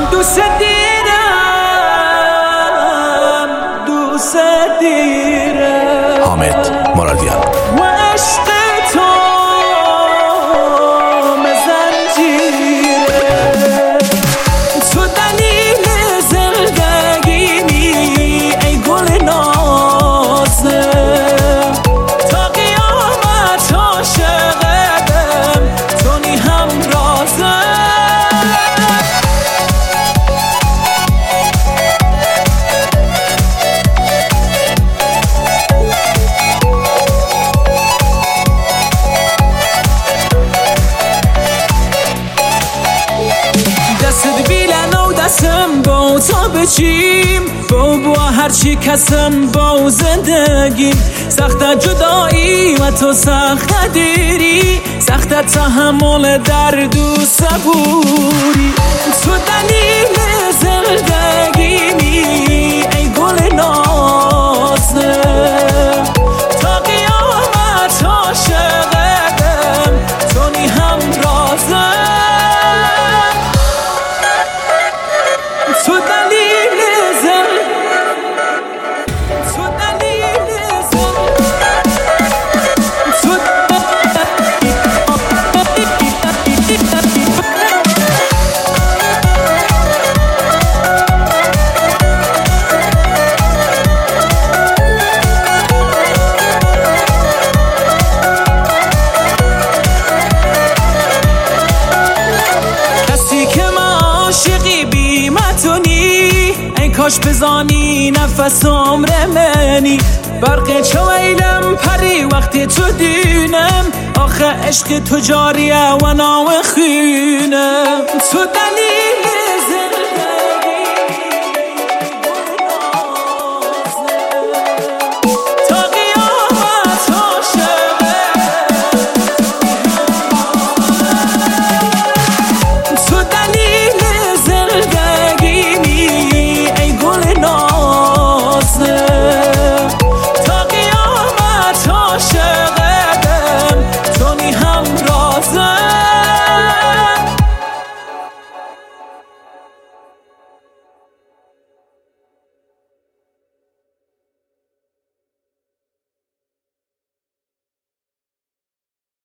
دوست دیرم دوست دیرم حامد مرادیان و عشق تو مزنجیره تو دلیل زندگیمی ای گل نازه تا قیامت عاشقم تو نی هم رازه با تا بچیم با هرچی کسم با زندگیم سخت جدایی و تو سخت دیری سخت تحمل درد و صبوری تو دلیل زندگیمی ای گل نازه تا قیامت عاشقم تو نی هم رازه تو دلیل زن تو دلیل زن کسی که من عاشقی بیمتونی این کاش بزانی نفس عمر منی برق چویلم پری وقتی تو دینم آخه عشق تو جاریه و نام خینه